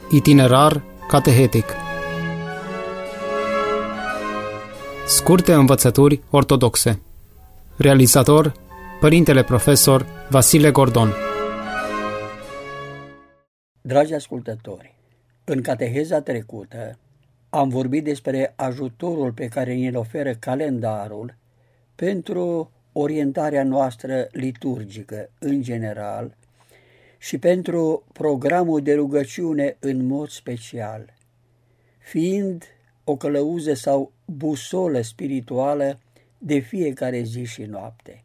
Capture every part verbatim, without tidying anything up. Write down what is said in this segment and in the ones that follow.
Itinerar catehetic. Scurte învățături ortodoxe. Realizator: Părintele Profesor Vasile Gordon. Dragi ascultători, în cateheza trecută am vorbit despre ajutorul pe care ne-l oferă calendarul pentru orientarea noastră liturgică în general și pentru programul de rugăciune în mod special, fiind o călăuză sau busolă spirituală de fiecare zi și noapte.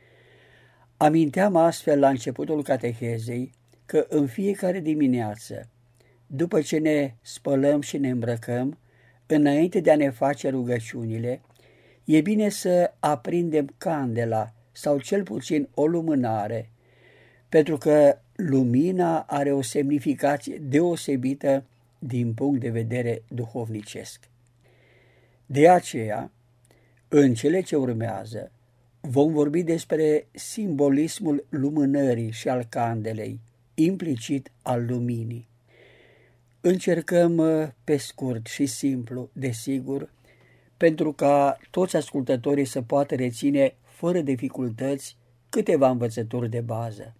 Aminteam astfel la începutul catehezei că în fiecare dimineață, după ce ne spălăm și ne îmbrăcăm, înainte de a ne face rugăciunile, e bine să aprindem candela sau cel puțin o lumânare, pentru că lumina are o semnificație deosebită din punct de vedere duhovnicesc. De aceea, în cele ce urmează, vom vorbi despre simbolismul lumânării și al candelei, implicit al luminii. Încercăm pe scurt și simplu, desigur, pentru ca toți ascultătorii să poată reține fără dificultăți câteva învățături de bază.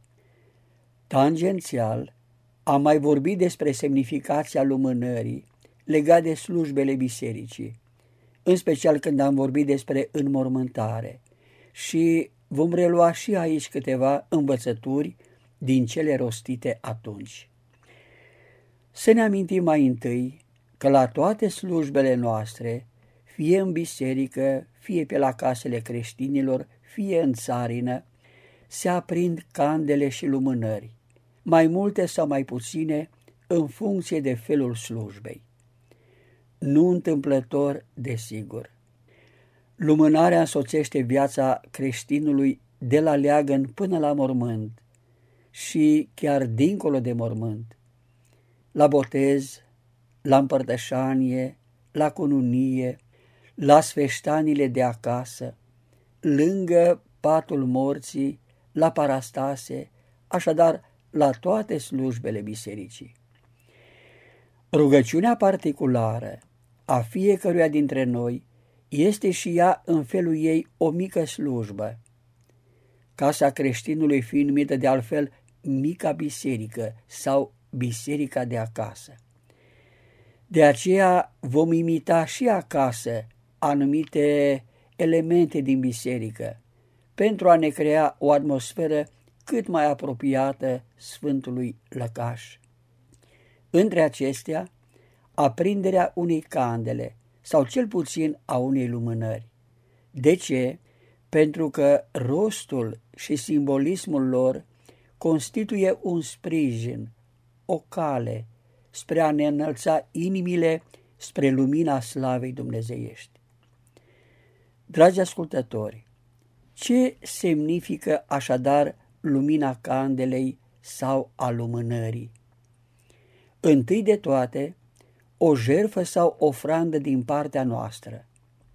Tangențial, am mai vorbit despre semnificația lumânării legat de slujbele bisericii, în special când am vorbit despre înmormântare, și vom relua și aici câteva învățături din cele rostite atunci. Să ne amintim mai întâi că la toate slujbele noastre, fie în biserică, fie pe la casele creștinilor, fie în țarină, se aprind candele și lumânări, mai multe sau mai puține, în funcție de felul slujbei. Nu întâmplător, desigur. Lumânarea însoțește viața creștinului de la leagăn până la mormânt și chiar dincolo de mormânt, la botez, la împărtășanie, la cununie, la sfeștanile de acasă, lângă patul morții, la parastase, așadar la toate slujbele bisericii. Rugăciunea particulară a fiecăruia dintre noi este și ea în felul ei o mică slujbă, casa creștinului fiind numită de altfel mica biserică sau biserica de acasă. De aceea vom imita și acasă anumite elemente din biserică, pentru a ne crea o atmosferă cât mai apropiată Sfântului Lăcaș. Între acestea, aprinderea unei candele sau cel puțin a unei lumânări. De ce? Pentru că rostul și simbolismul lor constituie un sprijin, o cale spre a ne înălța inimile spre lumina slavei dumnezeiești. Dragi ascultători, ce semnifică așadar lumina candelei sau a lumânării? Întâi de toate, o jertfă sau ofrandă din partea noastră.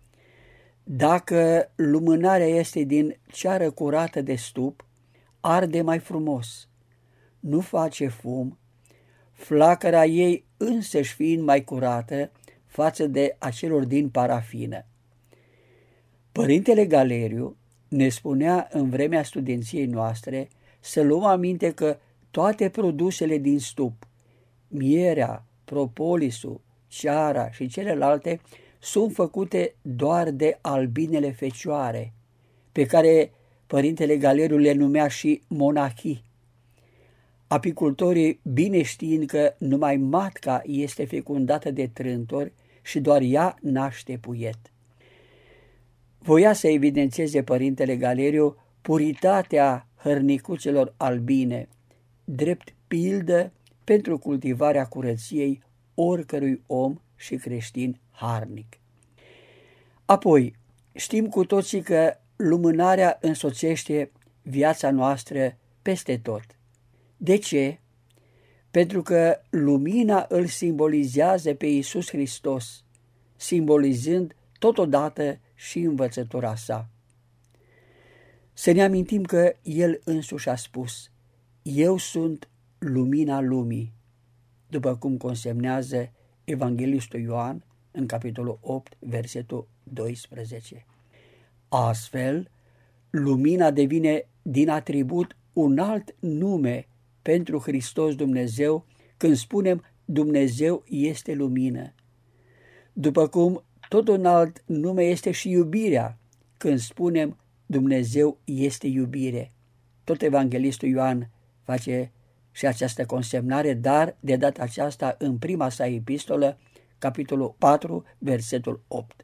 Dacă lumânarea este din ceară curată de stup, arde mai frumos, nu face fum, flacăra ei însăși fiind mai curată față de acelor din parafină. Părintele Galeriu ne spunea în vremea studenției noastre să luăm aminte că toate produsele din stup, mierea, propolisul, ceara și celelalte, sunt făcute doar de albinele fecioare, pe care Părintele Galeriu le numea și monachii. Apicultorii, bine știind că numai matca este fecundată de trântori și doar ea naște puiet. Voia să evidențieze Părintele Galeriu puritatea hărnicuțelor albine, drept pildă pentru cultivarea curăției oricărui om și creștin harnic. Apoi, știm cu toții că lumânarea însoțește viața noastră peste tot. De ce? Pentru că lumina îl simbolizează pe Iisus Hristos, simbolizând totodată și învățătura sa. Să ne amintim că El însuși a spus: Eu sunt lumina lumii. după cum consemnează Evanghelistul Ioan în capitolul opt, versetul doisprezece. Astfel, lumina devine din atribut un alt nume pentru Hristos Dumnezeu când spunem Dumnezeu este lumină. După cum tot un alt nume este și iubirea când spunem Dumnezeu este iubire. Tot Evanghelistul Ioan face și această consemnare, dar de data aceasta în prima sa epistolă, capitolul patru, versetul opt.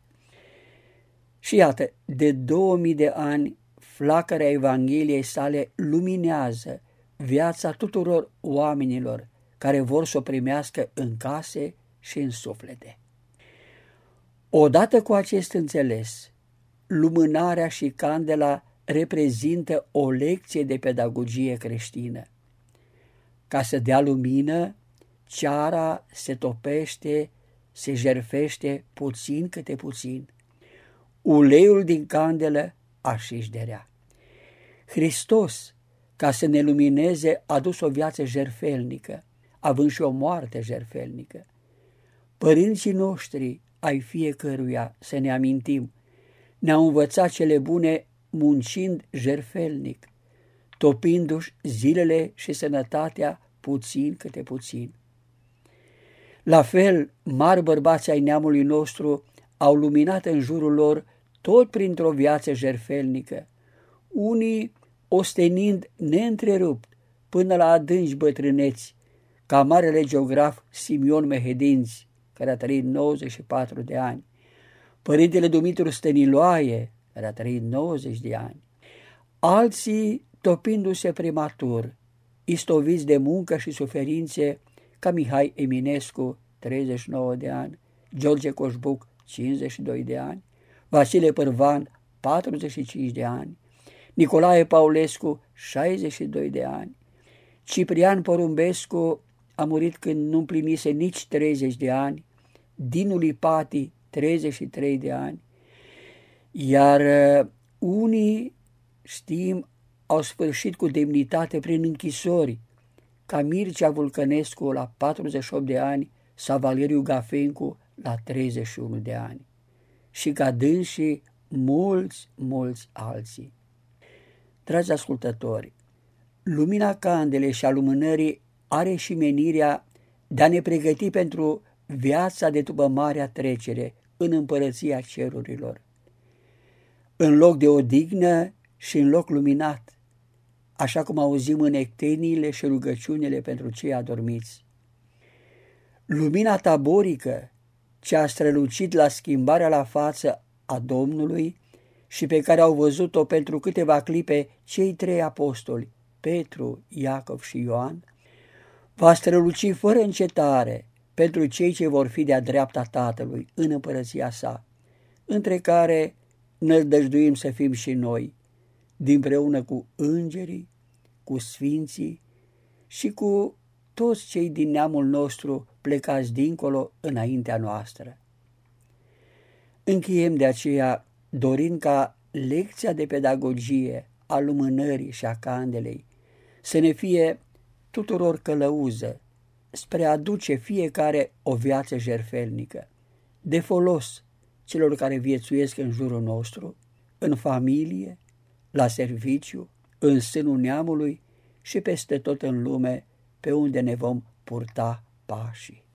Și iată, de două mii de ani, flacăra Evangheliei sale luminează viața tuturor oamenilor care vor să o primească în case și în suflete. Odată cu acest înțeles, lumânarea și candela reprezintă o lecție de pedagogie creștină. Ca să dea lumină, ceara se topește, se jerfește puțin câte puțin. Uleiul din candelă așișderea. Hristos, ca să ne lumineze, a dus o viață jerfelnică, având și o moarte jerfelnică. Părinții noștri, ai fiecăruia, să ne amintim, ne-au învățat cele bune muncind jerfelnic, topindu-și zilele și sănătatea puțin câte puțin. La fel, mari bărbați ai neamului nostru au luminat în jurul lor tot printr-o viață jerfelnică, unii ostenind neîntrerupt până la adânci bătrâneți, ca marele geograf Simeon Mehedinți, care a trăit nouăzeci și patru de ani, părintele Dumitru Stăniloae, care a trăit nouăzeci de ani, alții topindu-se prematur, istoviți de muncă și suferințe, ca Mihai Eminescu, treizeci și nouă de ani, George Coșbuc, cincizeci și doi de ani, Vasile Pârvan, patruzeci și cinci de ani, Nicolae Paulescu, șaizeci și doi de ani, Ciprian Porumbescu a murit când nu împlinise nici treizeci de ani, Dinu Lipati, treizeci și trei de ani, iar unii, știm, au sfârșit cu demnitate prin închisori, ca Mircea Vulcănescu la patruzeci și opt de ani sau Valeriu Gafencu la treizeci și unu de ani și ca dânsii mulți, mulți alții. Dragi ascultători, lumina candelei și a lumânării are și menirea de a ne pregăti pentru viața de după marea trecere în împărăția cerurilor, în loc de odihnă și în loc luminat, așa cum auzim în ecteniile și rugăciunile pentru cei adormiți. Lumina taborică, ce a strălucit la schimbarea la față a Domnului și pe care au văzut-o pentru câteva clipe cei trei apostoli, Petru, Iacov și Ioan, va străluci fără încetare pentru cei ce vor fi de-a dreapta Tatălui în împărăția sa, între care năzdăjduim să fim și noi, dinpreună cu îngerii, cu sfinții și cu toți cei din neamul nostru plecați dincolo înaintea noastră. Încheiem de aceea dorind ca lecția de pedagogie a lumânării și a candelei să ne fie tuturor călăuză spre a duce fiecare o viață jertfelnică, de folos celor care viețuiesc în jurul nostru, în familie, la serviciu, în sânul neamului și peste tot în lume pe unde ne vom purta pașii.